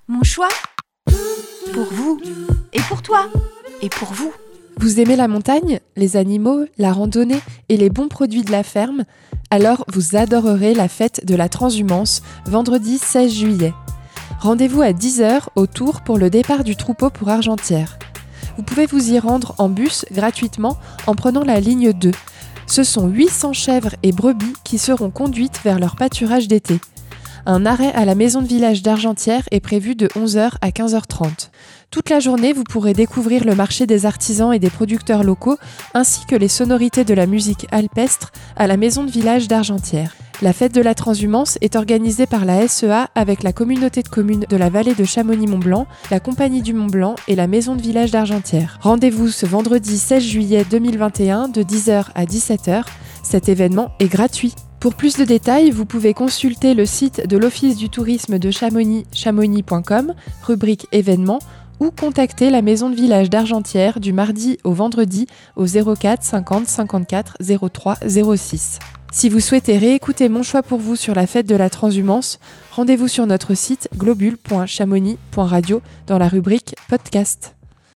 Mon choix pour vous et pour toi et pour vous. Vous aimez la montagne, les animaux, la randonnée et les bons produits de la ferme? Alors vous adorerez la fête de la transhumance, vendredi 16 juillet. Rendez-vous à 10h au Tour pour le départ du troupeau pour Argentières. Vous pouvez vous y rendre en bus gratuitement en prenant la ligne 2. Ce sont 800 chèvres et brebis qui seront conduites vers leur pâturage d'été. Un arrêt à la maison de village d'Argentières est prévu de 11h à 15h30. Toute la journée, vous pourrez découvrir le marché des artisans et des producteurs locaux, ainsi que les sonorités de la musique alpestre à la maison de village d'Argentières. La fête de la transhumance est organisée par la SEA avec la communauté de communes de la vallée de Chamonix-Mont-Blanc, la Compagnie du Mont-Blanc et la maison de village d'Argentières. Rendez-vous ce vendredi 16 juillet 2021 de 10h à 17h. Cet événement est gratuit. Pour plus de détails, vous pouvez consulter le site de l'Office du tourisme de Chamonix, chamonix.com, rubrique événements, ou contacter la maison de village d'Argentières du mardi au vendredi au 04 50 54 03 06. Si vous souhaitez réécouter Mon choix pour vous sur la fête de la transhumance, rendez-vous sur notre site globule.chamonix.radio dans la rubrique podcast.